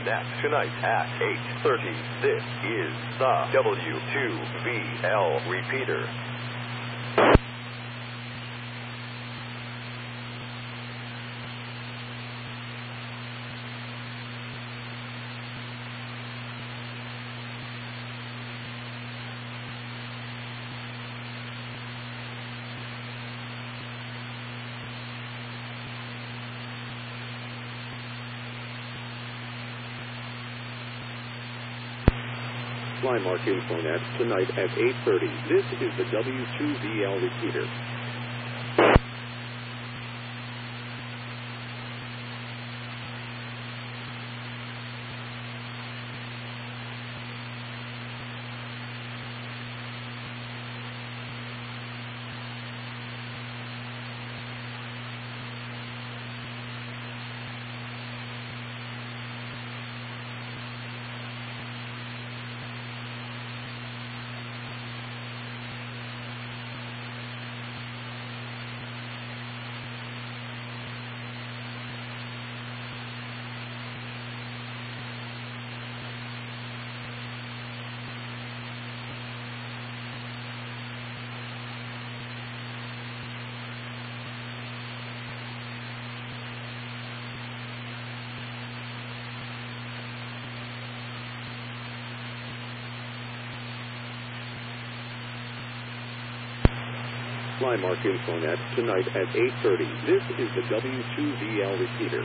Net tonight at 8:30. This is the W2VL repeater. Flymark Infonet tonight at 8:30. This is the W2VL repeater. Flymark Infonet tonight at 8:30. This is the W2VL repeater.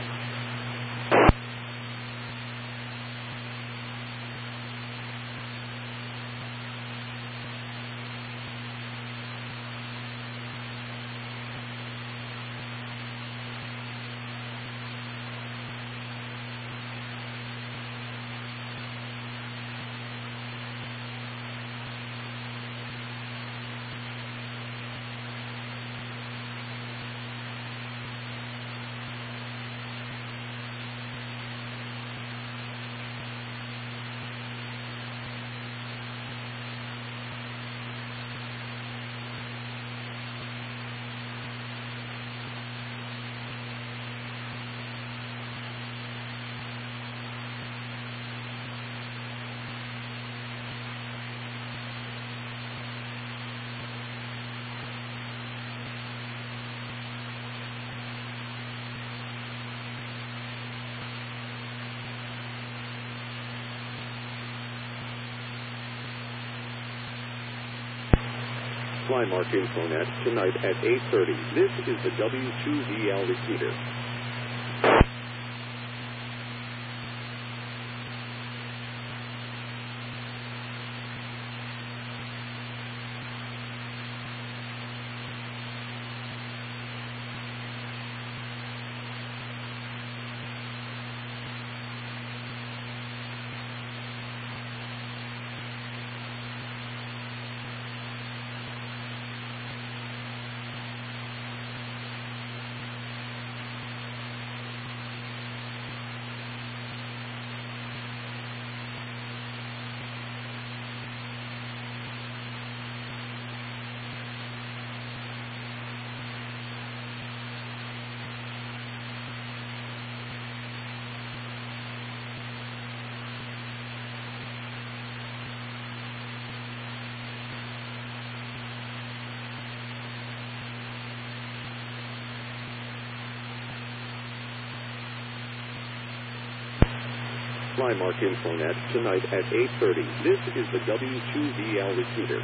Flymark Infonet tonight at 8:30. This is the W2VL repeater. Flymark Infonet tonight at 8:30. This is the W2VL repeater.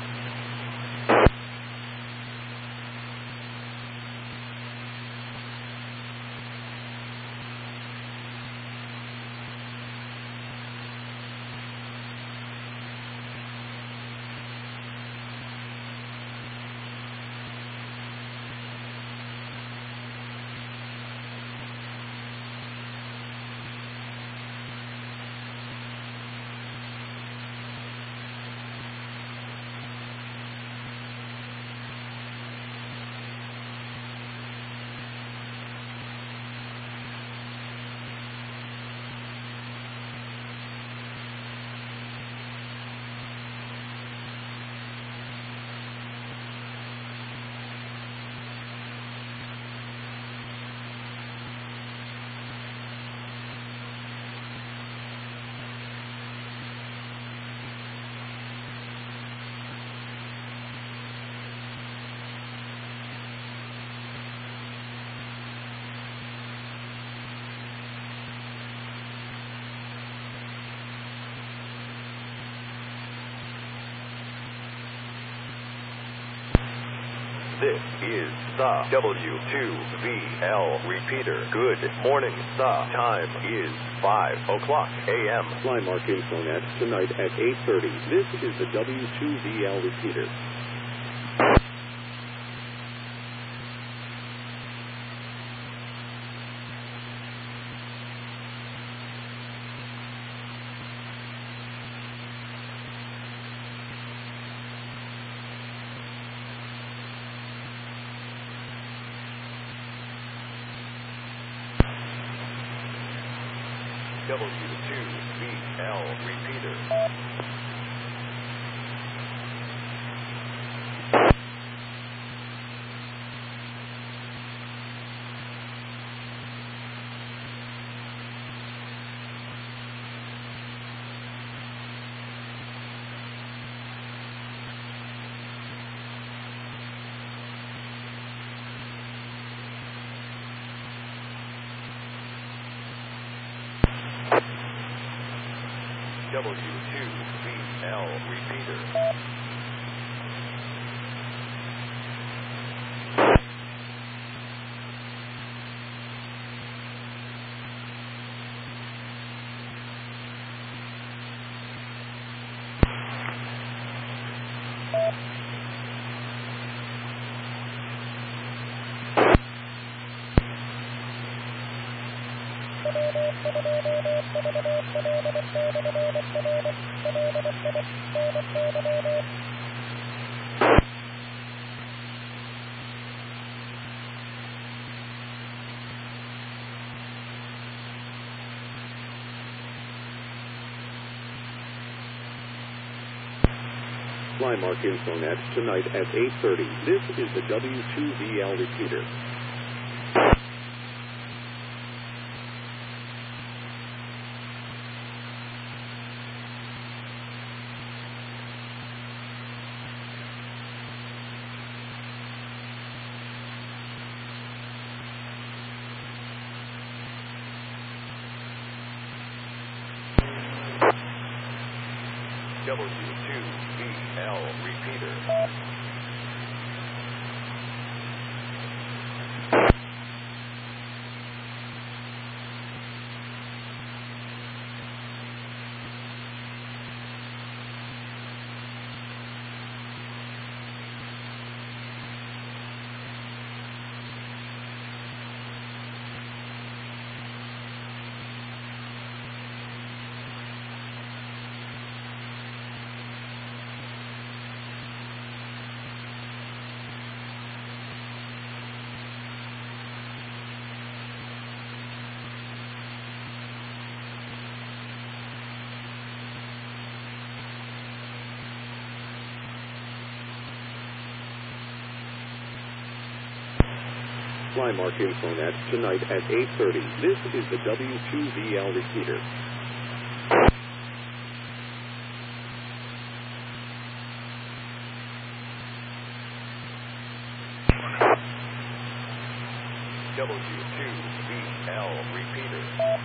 This is the W2VL repeater. Good morning. The time is 5 o'clock a.m. Flymark Infonet tonight at 8:30. This is the W2VL repeater. W2VL repeater. W2VL repeater. Flymark Infonet tonight at 8:30. This is the W2VL repeater. W2VL repeater. Flymark Infonet tonight at 8:30. This is the W2VL repeater. W2VL repeater.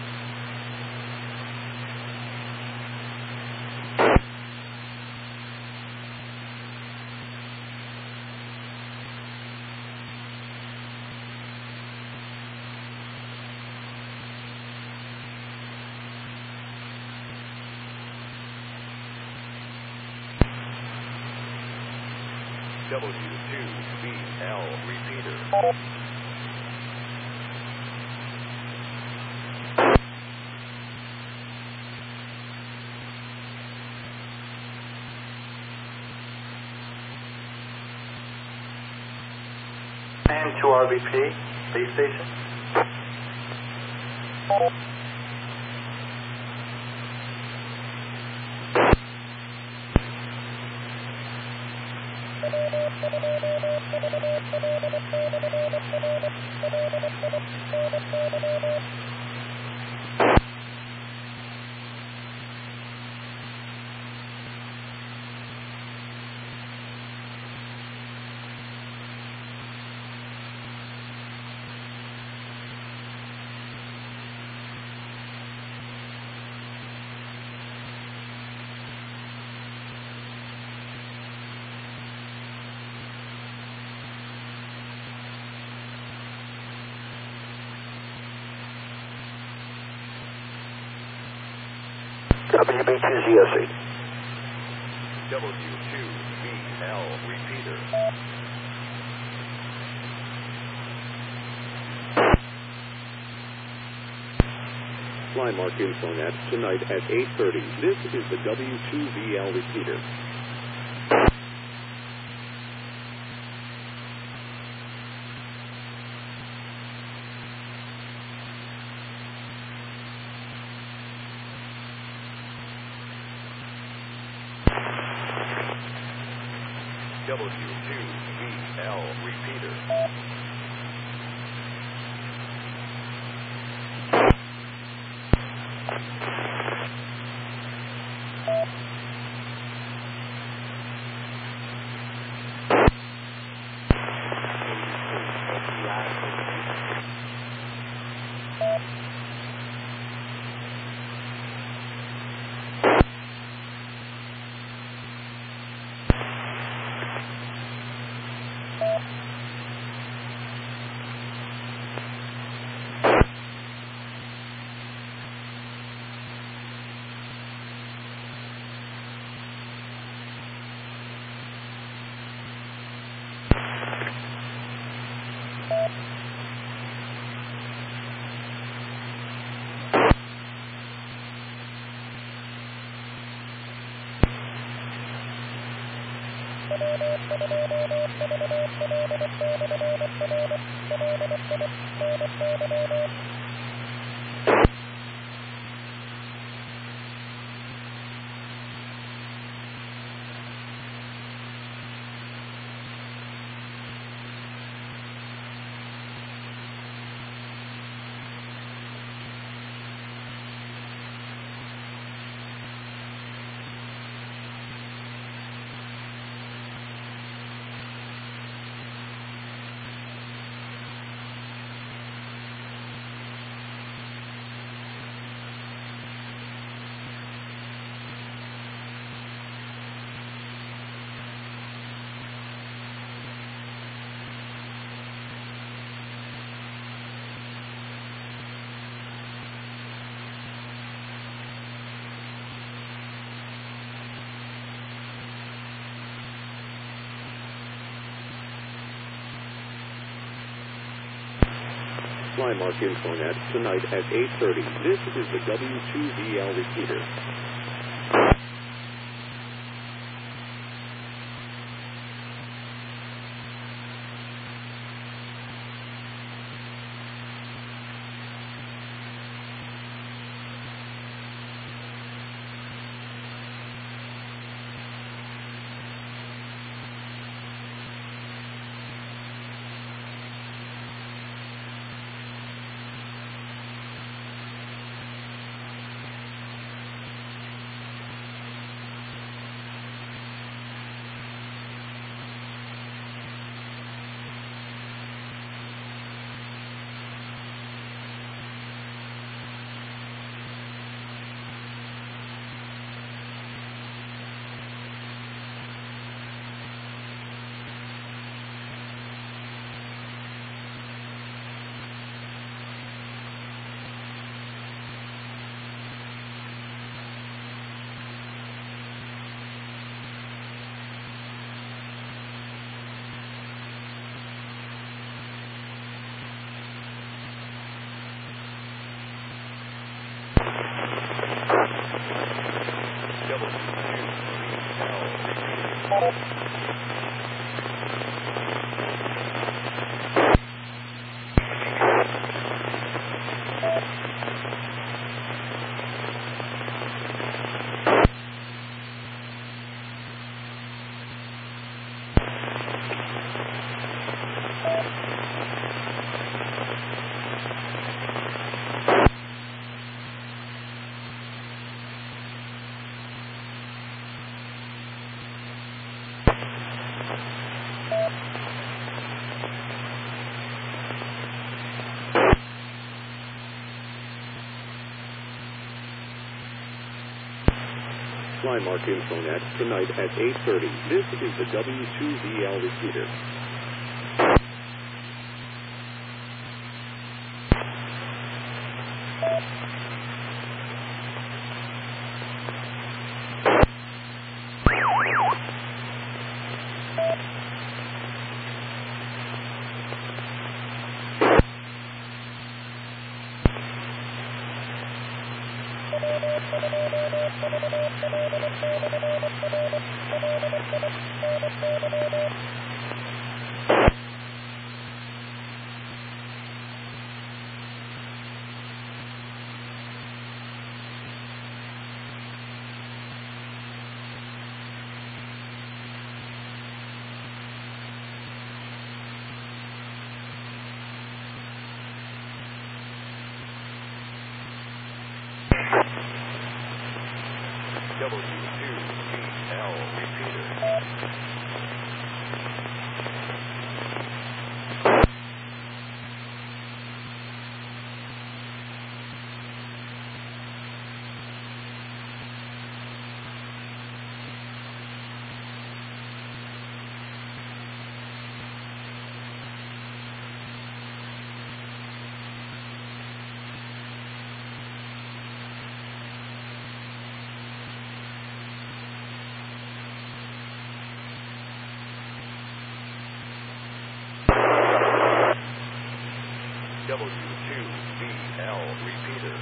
W2VL repeater. And to RVP, base station. WB2ZOC. W2VL repeater. Flymark Infonet tonight at 8:30. This is the W2VL repeater. W2VL repeater. Flymark Infonet tonight at 8:30. This is the W2VL repeater. Flymark Infonet tonight at 8:30. This is the W2VL repeater. W2VL repeater. W2VL repeater.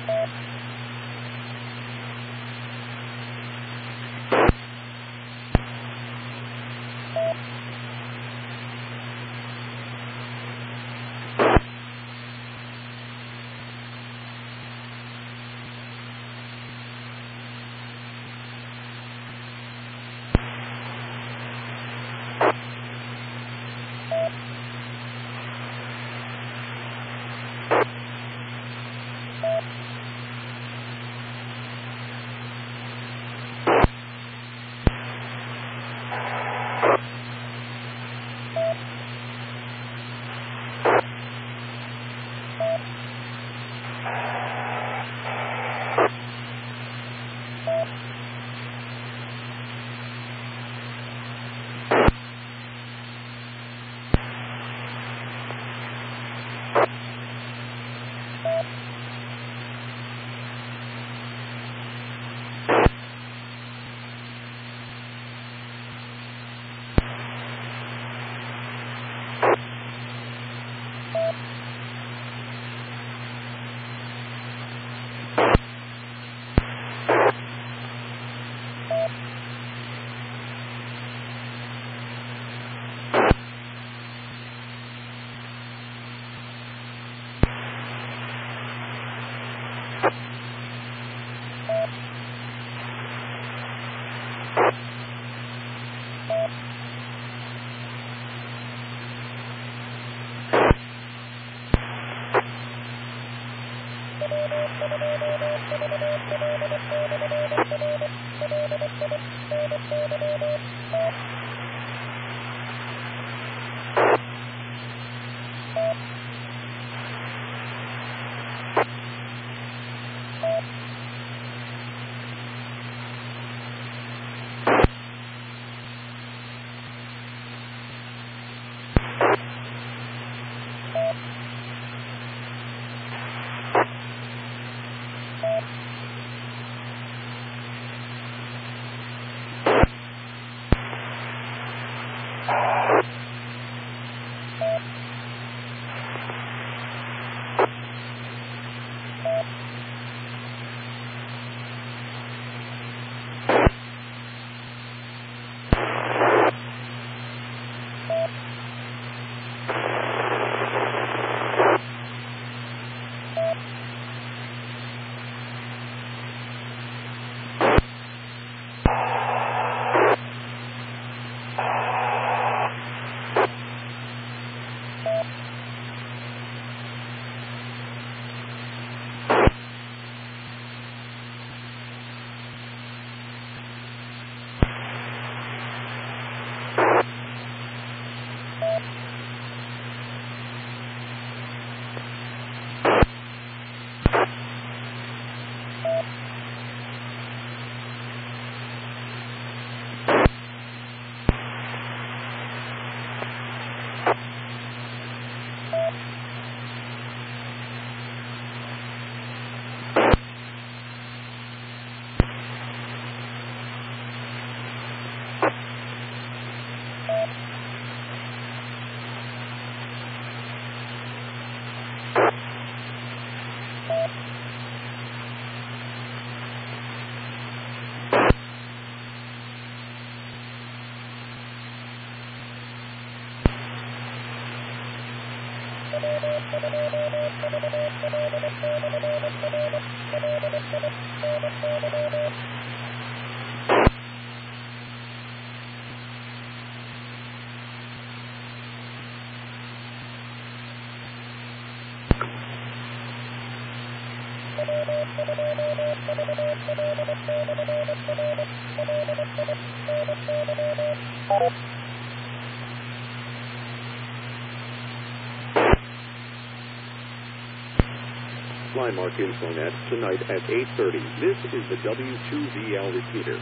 Flymark Infonet tonight at 8:30. This is the W2VL repeater.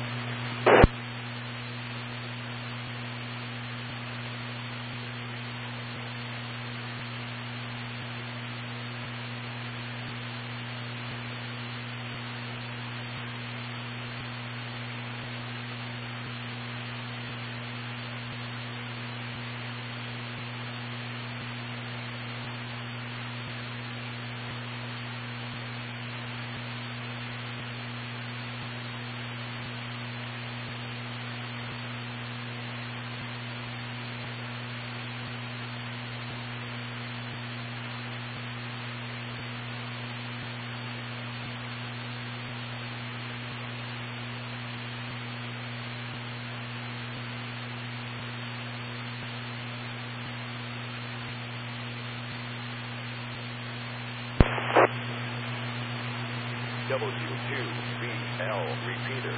W2VL repeater.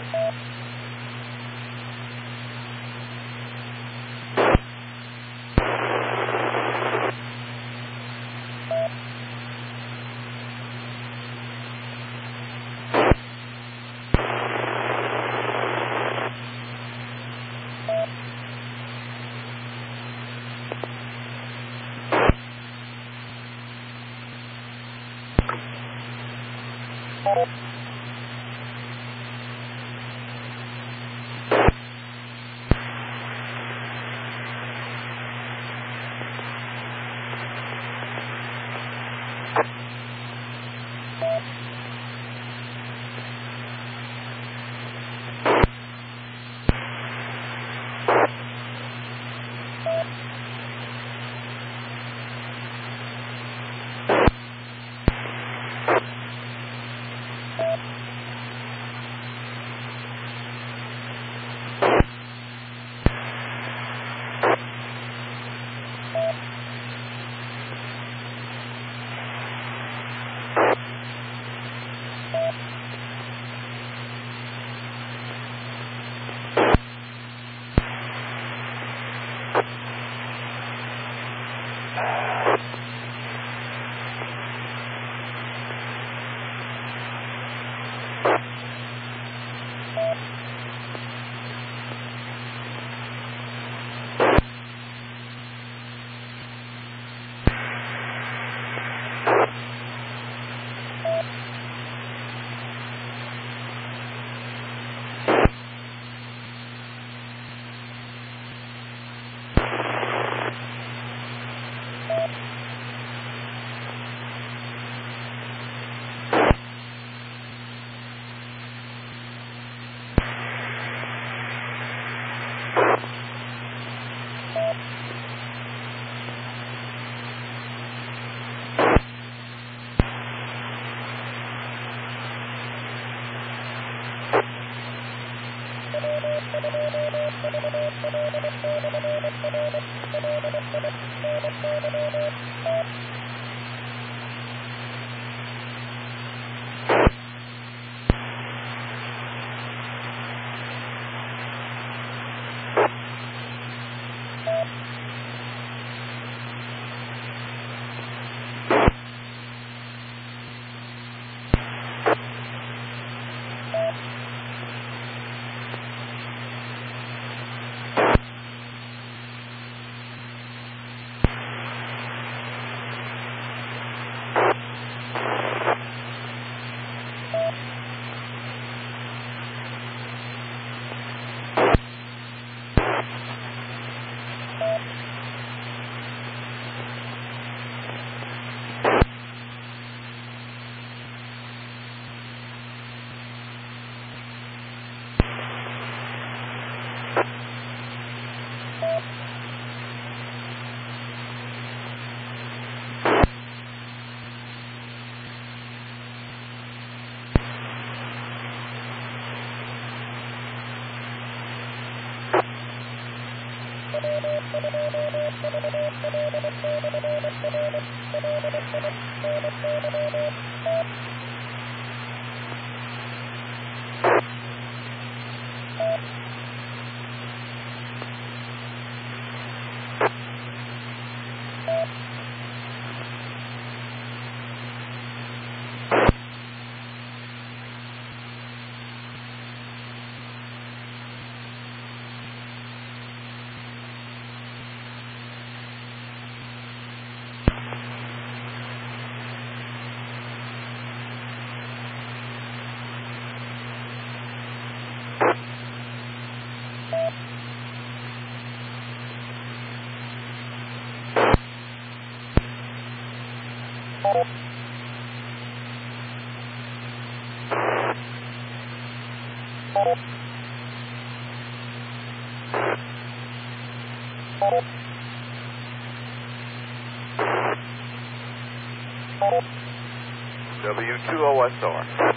W2OSR.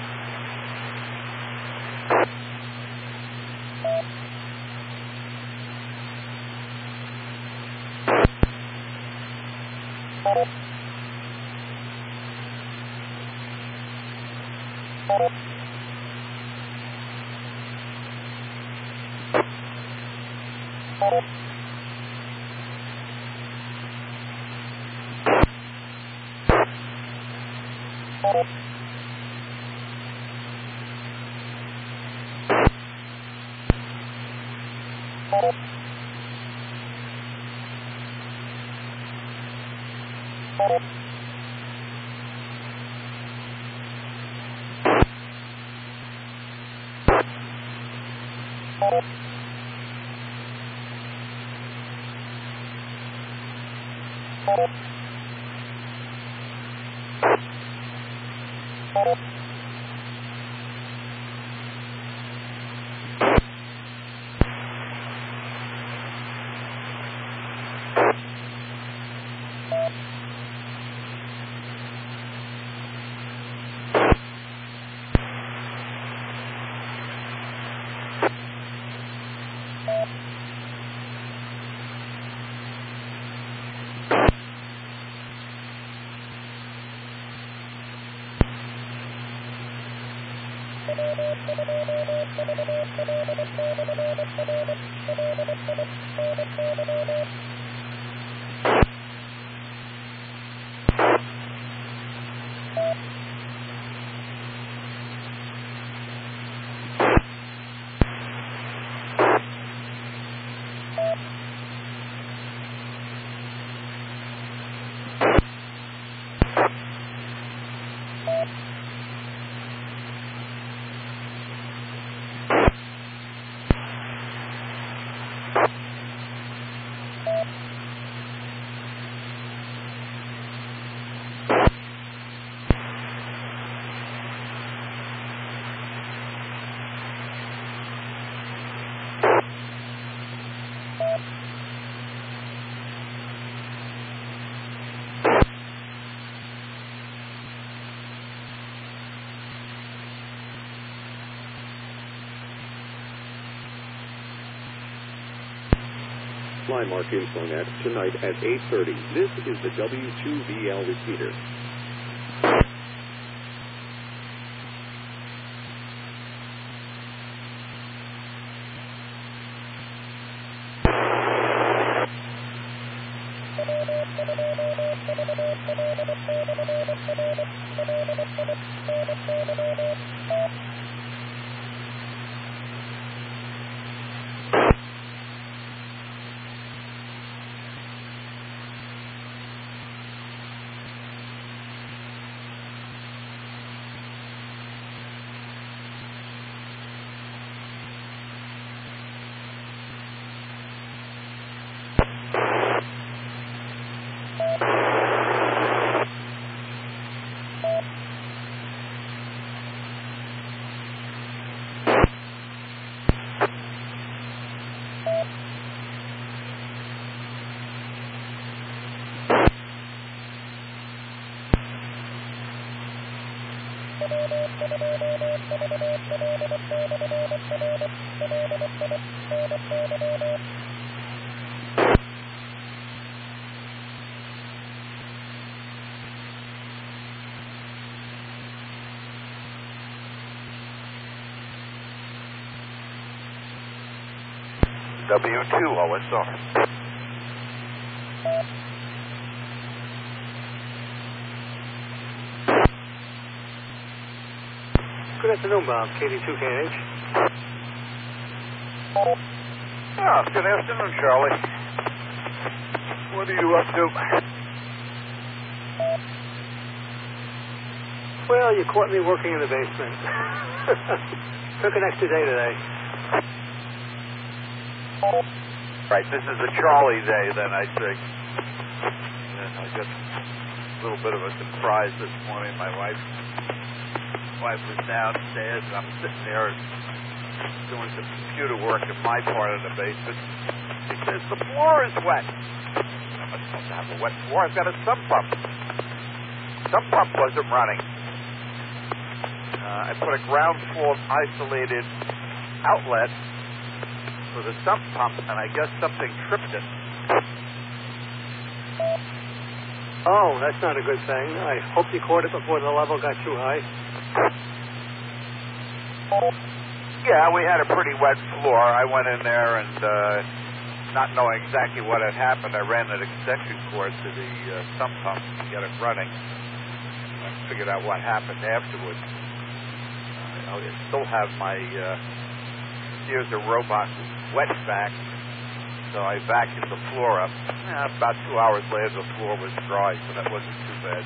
Flymark Infonet tonight at 8:30. This is the W2VL repeater. W2 OSR. Good afternoon, Bob. KD2KH. Oh, good afternoon, Charlie. What are you up to? Well, you caught me working in the basement. Took an extra day today. Right, this is a Charlie day, then, I think. And I got a little bit of a surprise this morning. My wife was downstairs, and I'm sitting there doing some computer work in my part of the basement. She says, the floor is wet. I'm not supposed to have a wet floor. I've got a sump pump. Sump pump wasn't running. I put a ground fault isolated outlet for the sump pump, and I guess something tripped it. Oh, that's not a good thing. I hope you caught it before the level got too high. Yeah, we had a pretty wet floor. I went in there and, not knowing exactly what had happened, I ran an extension cord to the sump pump to get it running. I figured out what happened afterwards. I still have my Sears Robot wet vac, so I vacuumed the floor up. About 2 hours later, the floor was dry, so that wasn't too bad.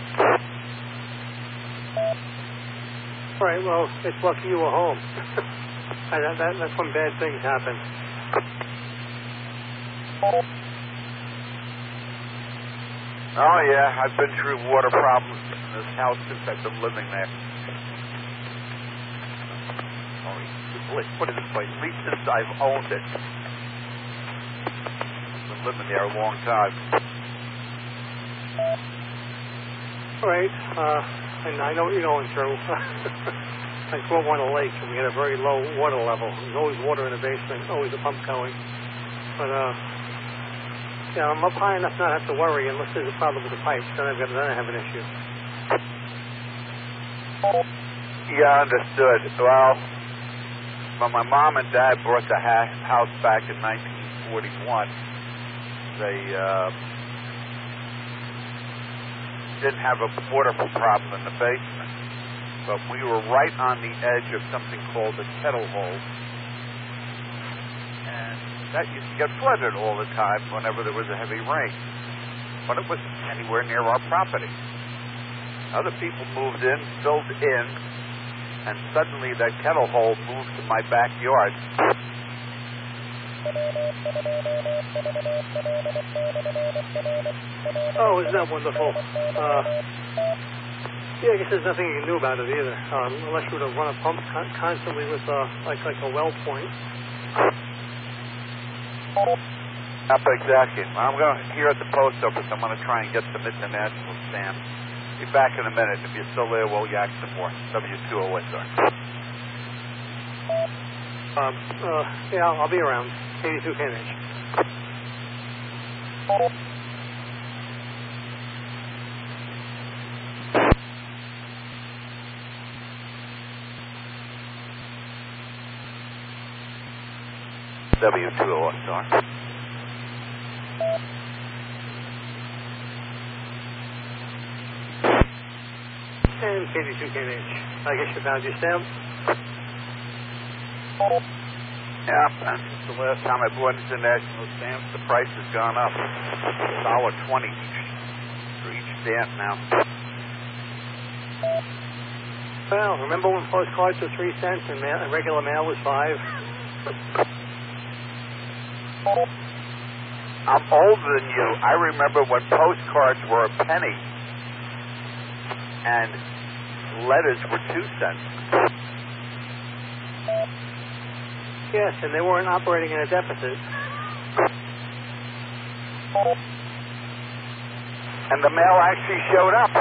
All right, well, it's lucky you were home. That's when bad things happen. Oh, yeah, I've been through water problems in this house since I've been living there. Put it this way, at least since I've owned it. I've been living there a long time. All right, and I know what you're going through. I grew up on a lake, and we had a very low water level. There's always water in the basement, always a pump going. But, yeah, I'm up high enough not to have to worry unless there's a problem with the pipes. Then I have an issue. Yeah, understood. Well, when my mom and dad bought the house back in 1941, they didn't have a water problem in the basement. But we were right on the edge of something called the kettle hole. And that used to get flooded all the time whenever there was a heavy rain. But it wasn't anywhere near our property. Other people moved in, filled in, and suddenly that kettle hole moved to my backyard. Oh, isn't that wonderful? Yeah, I guess there's nothing you can do about it either, unless you were to run a pump constantly with like a well point. Up exactly. I'm going to, here at the post office, I'm going to try and get some international stamps. Be back in a minute. If you're still there, we'll yak some more. W2 OSR. Yeah, I'll be around. 82 KNH. W2 OSR. And KD2KH. I guess you found your stamp? Yeah, and since the last time I bought international stamps, the price has gone up. $1.20 for each stamp now. Well, remember when postcards were 3 cents and regular mail was 5? I'm older than you. I remember when postcards were a penny and letters were 2 cents. Yes, and they weren't operating in a deficit. And the mail actually showed up.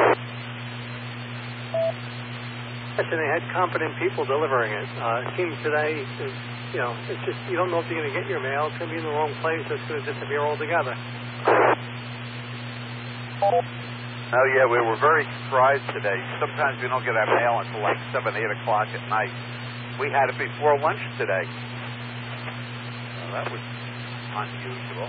Yes, and they had competent people delivering it. It seems today, it's just, you don't know if you're going to get your mail. It's going to be in the wrong place, or it's going to disappear altogether. Oh, yeah, we were very surprised today. Sometimes we don't get our mail until like 7, 8 o'clock at night. We had it before lunch today. Well, that was unusual.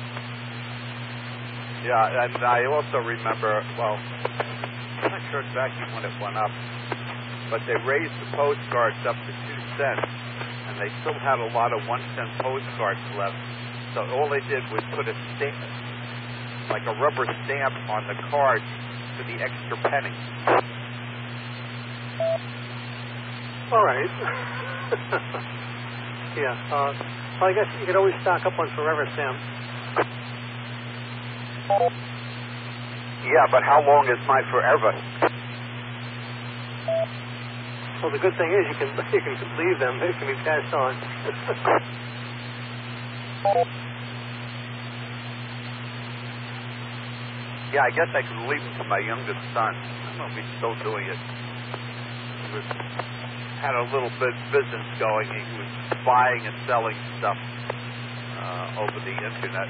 Yeah, and I also remember, well, I'm not sure exactly when it went up, but they raised the postcards up to 2 cents, and they still had a lot of 1-cent postcards left. So all they did was put a stamp, like a rubber stamp, on the card for the extra penny. All right. Yeah. Well, I guess you could always stock up on Forever stamps. Yeah, but how long is my forever? Well, the good thing is you can leave them. They can be passed on. Yeah, I guess I could leave them to my youngest son. I don't know if he's still doing it. He had a little bit business going. He was buying and selling stuff over the internet.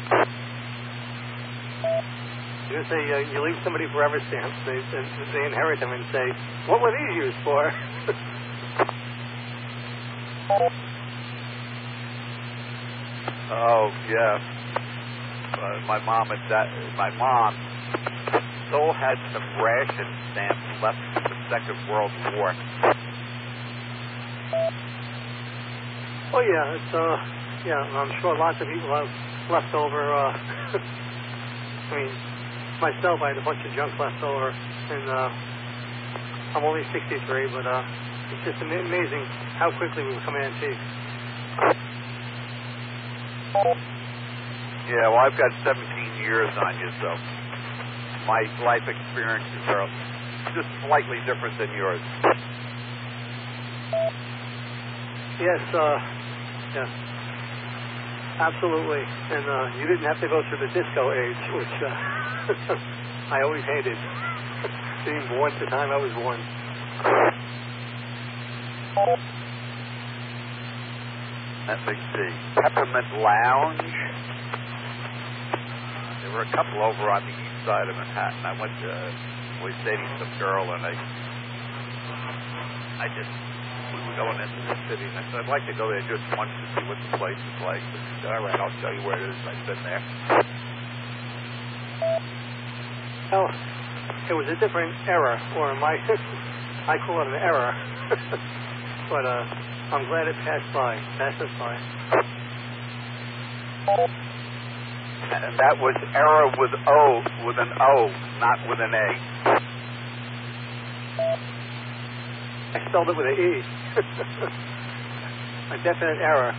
You say you leave somebody Forever stamps, they inherit them and say, "What were these used for?" Oh yeah. My mom still had some ration stamps left from the Second World War. Oh yeah, it's I'm sure lots of people have leftover. I mean, myself, I had a bunch of junk left over, and I'm only 63, but it's just amazing how quickly we become antiques. Yeah, well, I've got 17 years on you, so my life experiences are just slightly different than yours. Yes, yeah, absolutely. And you didn't have to go through the disco age, which I always hated. Being born at the time I was born. Let me see. Peppermint Lounge. There were a couple over on the east side of Manhattan. I was dating some girl, and we were going into the city, and I said, I'd like to go there just once to see what the place is like. She said, all right, I'll show you where it is. I've been there. Well, it was a different era, or I call it an error. But I'm glad it passed us by. And that was error with an O, not with an A. I spelled it with an E. A definite error.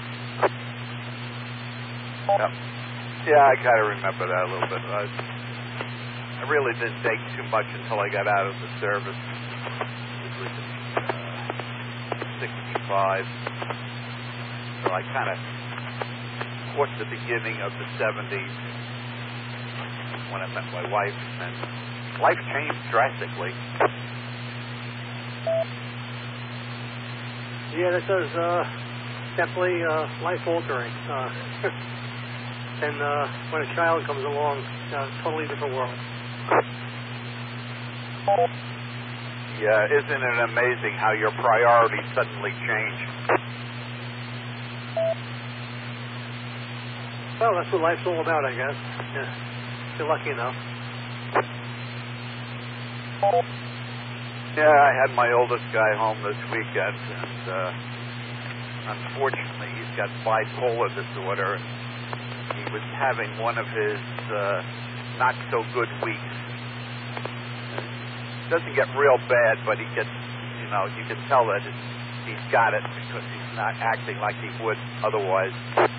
Yep. Yeah, I kind of remember that a little bit. I really didn't take too much until I got out of the service. It was 65. So I kind of caught the beginning of the 70s when I met my wife, and life changed drastically. Yeah, that does definitely life-altering. And when a child comes along, totally different world. Yeah, isn't it amazing how your priorities suddenly change? Well, that's what life's all about, I guess. Yeah, if you're lucky enough. Yeah, I had my oldest guy home this weekend, and unfortunately he's got bipolar disorder. He was having one of his not-so-good weeks. It doesn't get real bad, but he gets, you can tell that he's got it because he's not acting like he would otherwise.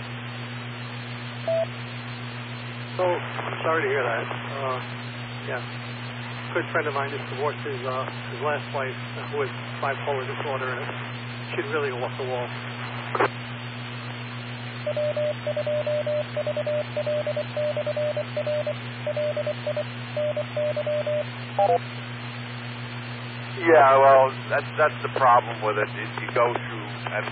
So, I'm sorry to hear that. Yeah. A good friend of mine just divorced his last wife, who had bipolar disorder, and she'd really go off the wall. Yeah, well, that's the problem with it. You go through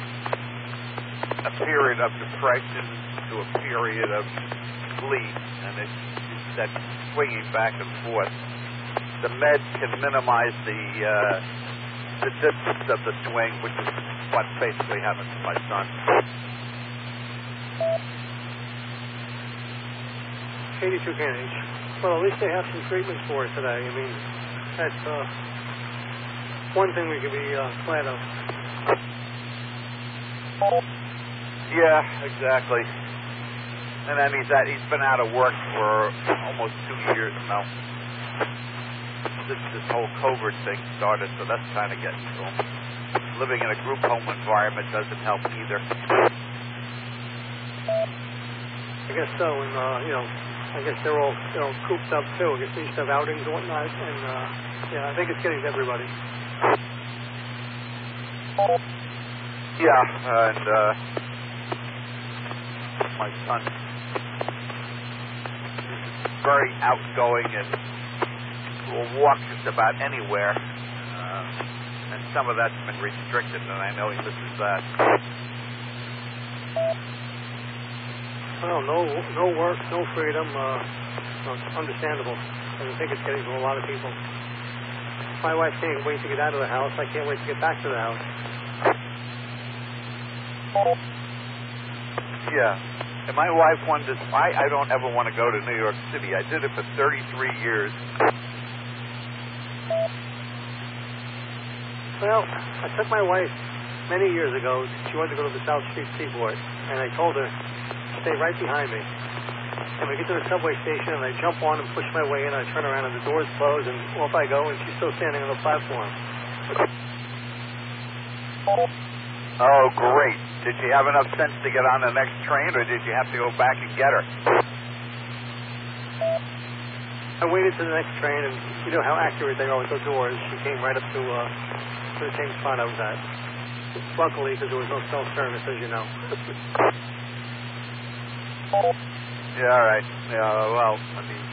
a period of depression to a period of sleep, and it's that swinging back and forth. The meds can minimize the distance of the swing, which is what basically happened to my son. 82 KNH. Well, at least they have some treatments for it today. I mean, that's one thing we can be glad of. Yeah, exactly. And then he's been out of work for almost 2 years now. This whole COVID thing started, so that's kind of getting to him. Living in a group home environment doesn't help either. I guess so, and I guess they're all cooped up too. I guess they used to have outings and whatnot, and yeah, I think it's getting to everybody. Yeah, and my son is very outgoing and will walk just about anywhere, and some of that's been restricted, and I know he misses that. Well, no work, no freedom. It's understandable. I think it's getting to a lot of people. My wife can't wait to get out of the house. I can't wait to get back to the house. Yeah. And my wife wonders why I don't ever want to go to New York City. I did it for 33 years. Well, I took my wife many years ago. She wanted to go to the South Street Seaport, and I told her, stay right behind me. And we get to the subway station, and I jump on and push my way in. I turn around, and the doors close, and off I go, and she's still standing on the platform. Oh, great. Did she have enough sense to get on the next train, or did you have to go back and get her? I waited to the next train, and you know how accurate they are with those doors. She came right up to the same spot I was at. Luckily, because there was no self-service, as you know. Yeah, all right. Yeah, well, I mean,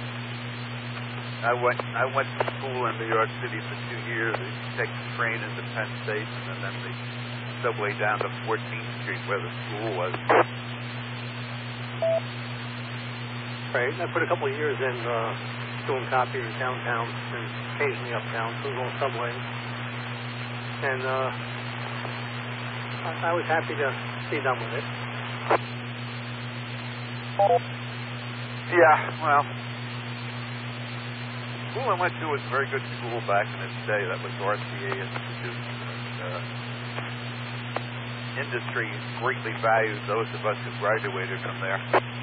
I went to school in New York City for 2 years. I used to take the train into Penn Station and then the subway down to 14th Street where the school was. Right. I put a couple of years in doing copiers downtown and occasionally uptown, so it was all subway. And I was happy to be done with it. Yeah, well, school I went to was a very good school back in its day. That was RCA Institute. And, industry greatly values those of us who graduated from there.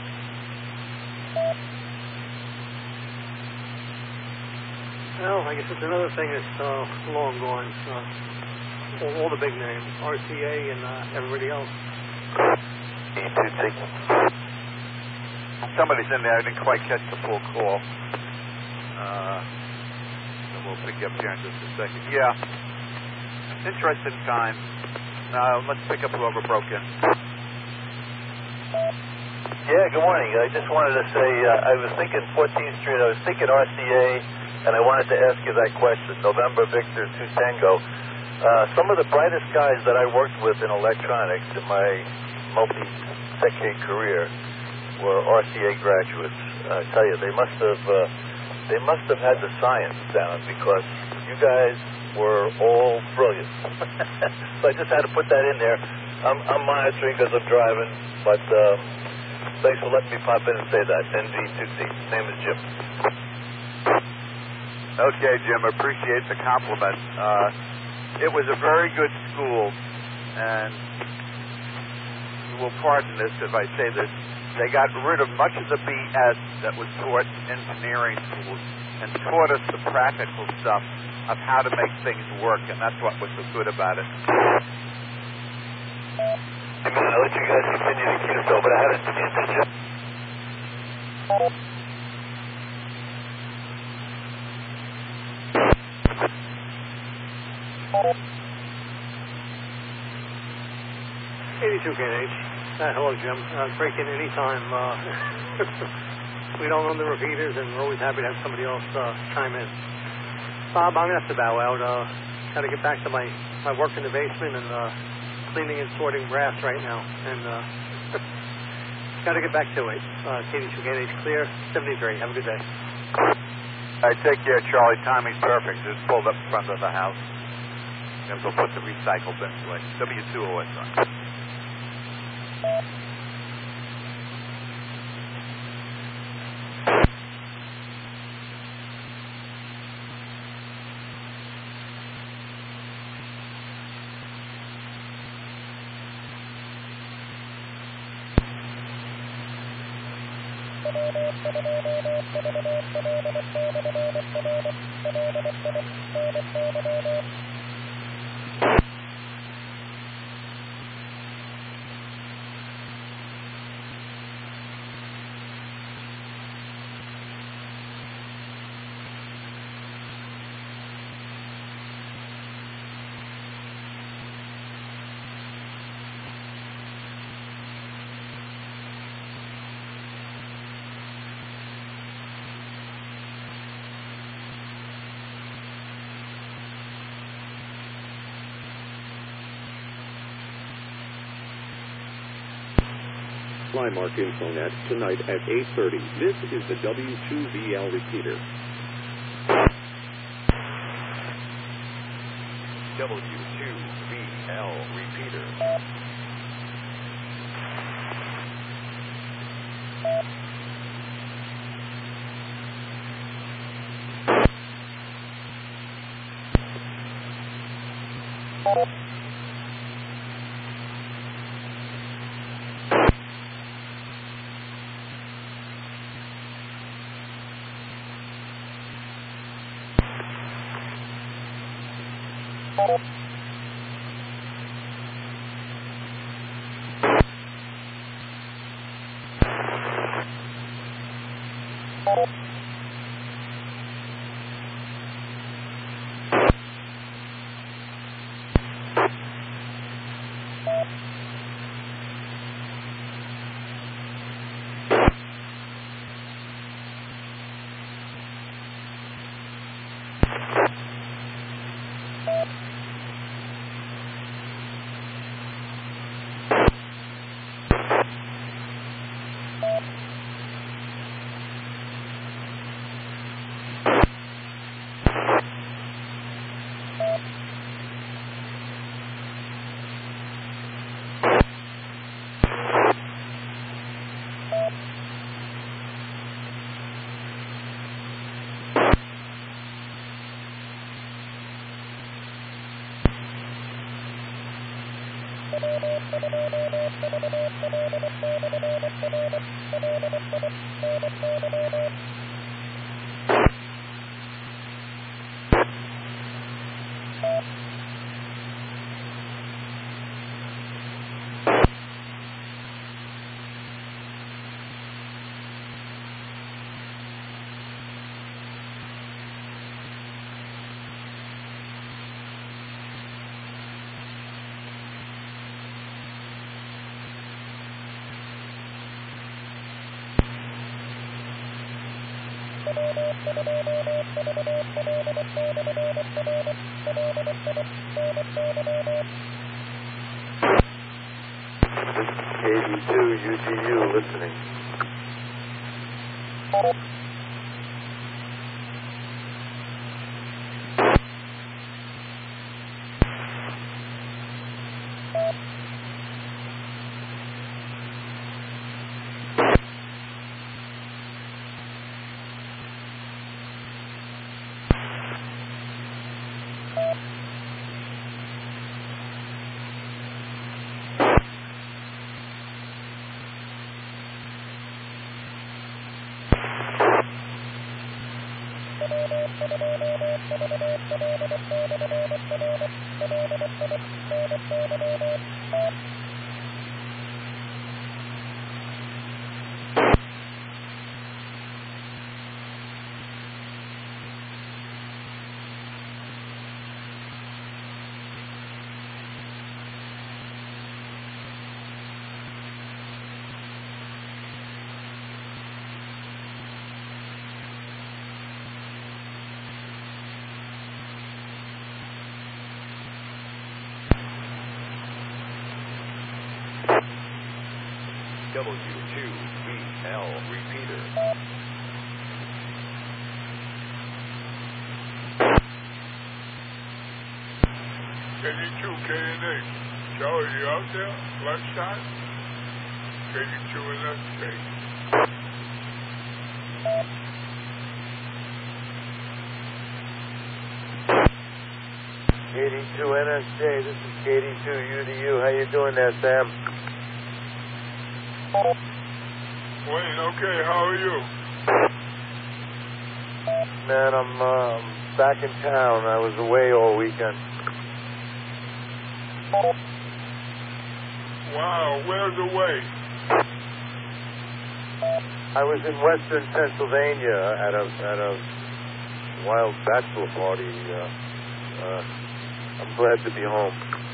Well, I guess it's another thing that's long gone. All the big names, RCA and everybody else. Somebody's in there. I didn't quite catch the full call. So we'll pick you up here in just a second. Yeah. Interesting time. Now, let's pick up whoever broke in. Yeah, good morning. I just wanted to say, I was thinking 14th Street. I was thinking RCA, and I wanted to ask you that question. November Victor 2 Tango. Some of the brightest guys that I worked with in electronics in my multi-decade career were RCA graduates. I tell you, they must have had the science down because you guys were all brilliant. So I just had to put that in there. I'm monitoring because I'm driving, but thanks for letting me pop in and say that. NV2C. Name is Jim. Okay, Jim. Appreciate the compliment. It was a very good school, and you will pardon this if I say this. They got rid of much of the BS that was taught in engineering schools and taught us the practical stuff of how to make things work, and that's what was so good about it. I'm going to let you guys continue to kiss over, but I had to interject. Hello, Jim. Break in any time. We don't own the repeaters, and we're always happy to have somebody else chime in. Bob, I'm going to have to bow out. Got to get back to my work in the basement and cleaning and sorting brass right now. And got to get back to it. KD2KNH clear, 73. Have a good day. All right, take care, Charlie. Timing's perfect. Just pulled up in front of the house. I'm going to go put the recycle bins away. W2OSI. Flymark Infonet tonight at 8:30. This is the W2VL repeater. W2VL repeater. KD2 UGU listening. W2VL repeater. KD2, KNA. Joe, are you out there? Lunchtime? KD2 NSJ. KD2 NSJ, this is KD2 UDU. How you doing there, Sam? Wayne, okay, how are you? Man, I'm back in town. I was away all weekend. Wow, where's away? I was in Western Pennsylvania at a wild bachelor party. I'm glad to be home.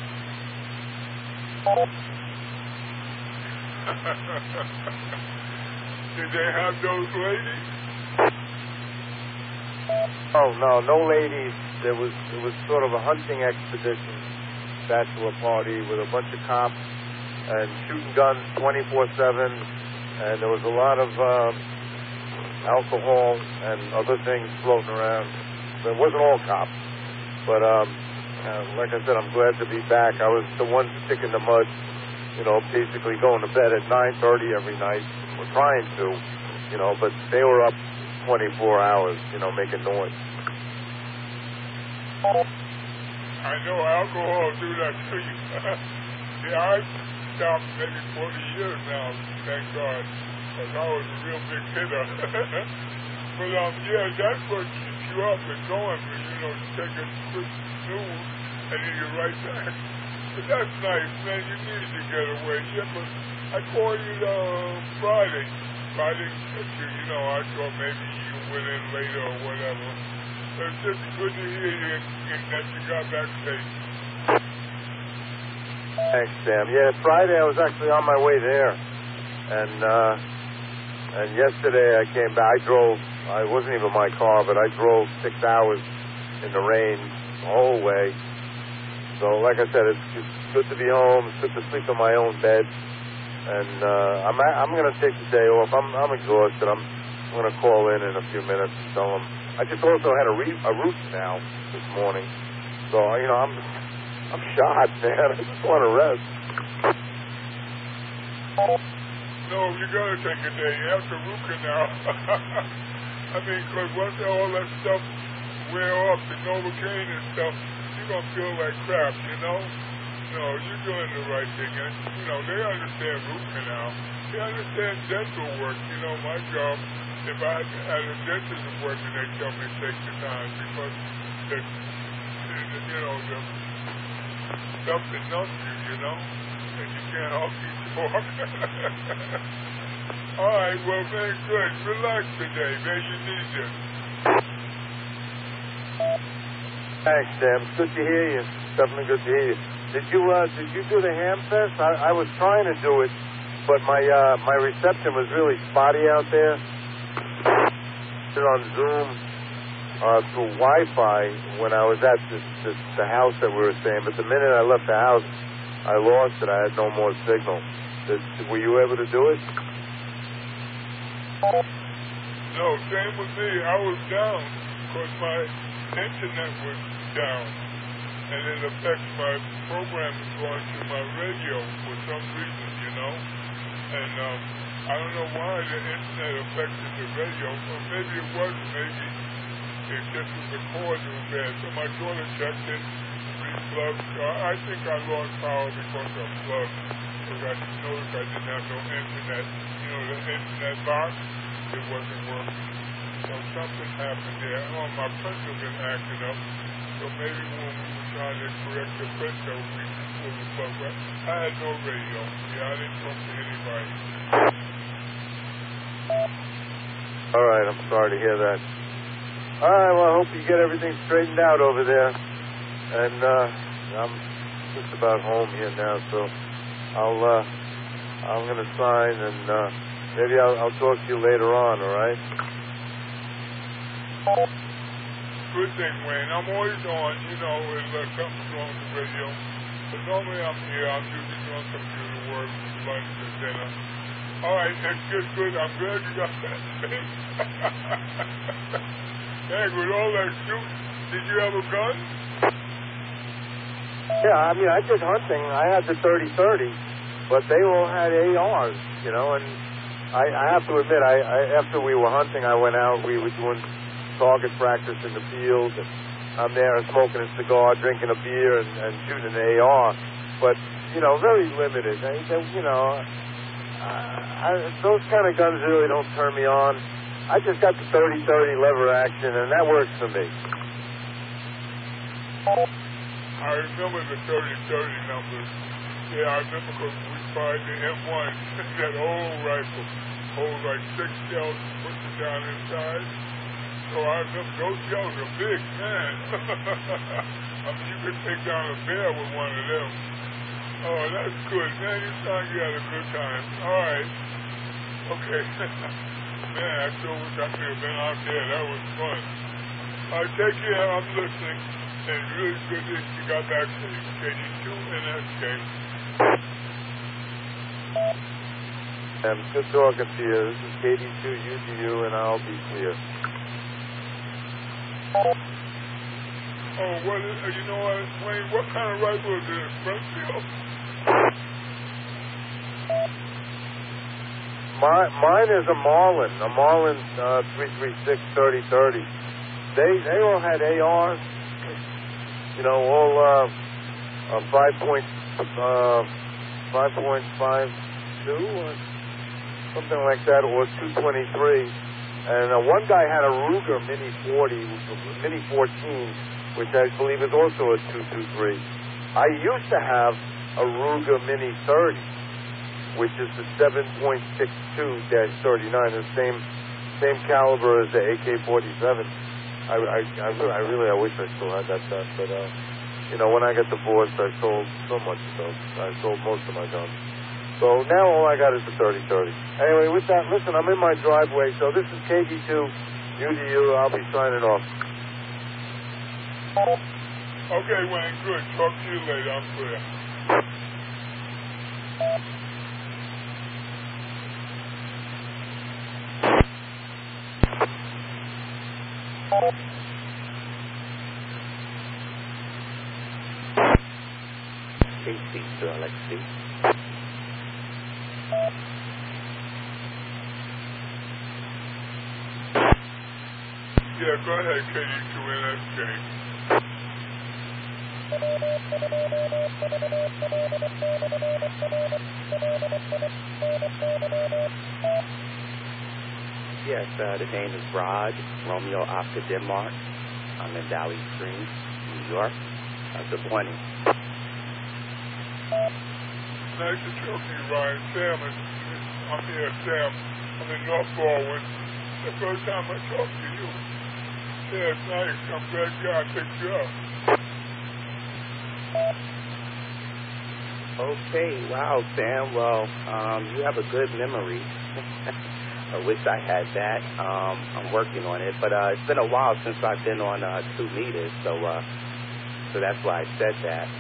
Did they have those ladies? Oh no ladies. It was sort of a hunting expedition, bachelor party with a bunch of cops and shooting guns 24/7, and there was a lot of alcohol and other things floating around. It wasn't all cops, but like I said, I'm glad to be back. I was the one stick in the mud, basically going to bed at 9:30 every night. We're trying to, but they were up 24 hours, making noise. I know alcohol do that to you. Yeah, I've stopped maybe 40 years now, thank God, because I was a real big hitter. But, yeah, that's what keeps you up and going for, take a quick snooze and then you're right back. But that's nice, man. You needed to get away. Yeah, but I called you Friday. I didn't catch you, I thought maybe you went in later or whatever. But it's just good to hear you and that you got back safe. Thanks, Sam. Yeah, Friday I was actually on my way there. And yesterday I came back. It wasn't even my car, but I drove 6 hours in the rain the whole way. So, like I said, it's good to be home. It's good to sleep in my own bed. And I'm going to take the day off. I'm exhausted. I'm going to call in a few minutes and tell them. I just also had a root canal this morning. So, I'm shot, man. I just want to rest. No, you got to take a day after root canal. I mean, because once all that stuff wear off, the Novocaine and stuff, you're going to feel like crap, No, you're doing the right thing. And, they understand root canal. They understand dental work. My job, if I had a dentist appointment, they tell me to take the time because, the stuff that numbs you, and you can't help you talk. All right, well, man, good. Relax today, man. You need this. Thanks, Sam. It's good to hear you. Definitely good to hear you. Did you do the Ham Fest? I was trying to do it, but my reception was really spotty out there. Did on Zoom through Wi-Fi when I was at the house that we were staying. But the minute I left the house, I lost it. I had no more signal. Were you able to do it? No, same with me. I was down because my internet was down. And it affects my programming going to my radio for some reason, And I don't know why the internet affected the radio. Or maybe it wasn't. Maybe it just was the cords that were bad. So my daughter checked it, replugged. I think I lost power because of plugged. Because I noticed I didn't have no internet. The internet box, it wasn't working. So something happened there. Oh, my printer been acting up. So maybe when we were trying to correct the printer, we pulled the plug. But I had no radio. Yeah, I didn't talk to anybody. All right, I'm sorry to hear that. All right, well, I hope you get everything straightened out over there. And I'm just about home here now, so I'm going to sign, and maybe I'll talk to you later on, all right? Good thing, Wayne. I'm always on, unless something's wrong with the radio. But normally I'm here. I'm usually doing computer work, lunch, and dinner. All right, that's just good. I'm glad you got that safe. Hey, with all that shooting, did you have a gun? Yeah, I mean, I did hunting. I had the 30-30, but they all had ARs, and I have to admit, after we were hunting, I went out, we were doing target practice in the field, and I'm there smoking a cigar, drinking a beer, and shooting an AR, but, very limited. Those kind of guns really don't turn me on. I just got the 30-30 lever action, and that works for me. I remember the 30-30 numbers. Yeah, I remember because we fired the M1, that old rifle, hold like 6 shells and push it down inside. So I remember those shells are big, man. I mean, you could take down a bear with one of them. Oh, that's good, man. You sound like you had a good time. All right. Okay. Man, I sure wish I could have been out there. That was fun. All right, take care. I'm listening. And really good that you got back safe. KD2 and SK. And good talking to you. This is KD2 UGU, and I'll be clear. Oh, what is, you know what, Wayne, what kind of rifle is it? Springfield? Mine is a Marlin 336 30-30. They all had ARs, you know, all 5.52 or something like that, or 223. And one guy had a Ruger Mini 14, which I believe is also a 223. I used to have a Ruger Mini 30, which is the 7.62-39, the same caliber as the AK-47. I wish I still had that gun, but you know, when I got divorced, I sold so much of those. I sold most of my guns. So now all I got is the 30-30. Anyway, with that, listen, I'm in my driveway, so this is KD2, UDU. I'll be signing off. Okay, Wayne, good. Talk to you later. I'm clear. KC to Alexi. Yeah, go ahead, KD2 NSK. Yes, the name is Rod, Romeo Oscar Denmark. I'm in Valley Springs, New York. Good morning. Nice to talk to you, Ryan. Sam, I'm here, Sam. I'm in North Baldwin. The first time I talked to you. Yeah, it's nice. I'm glad God picked you up. Okay, wow, Sam. Well, you have a good memory. I wish I had that. I'm working on it, but it's been a while since I've been on 2 meters, so that's why I said that.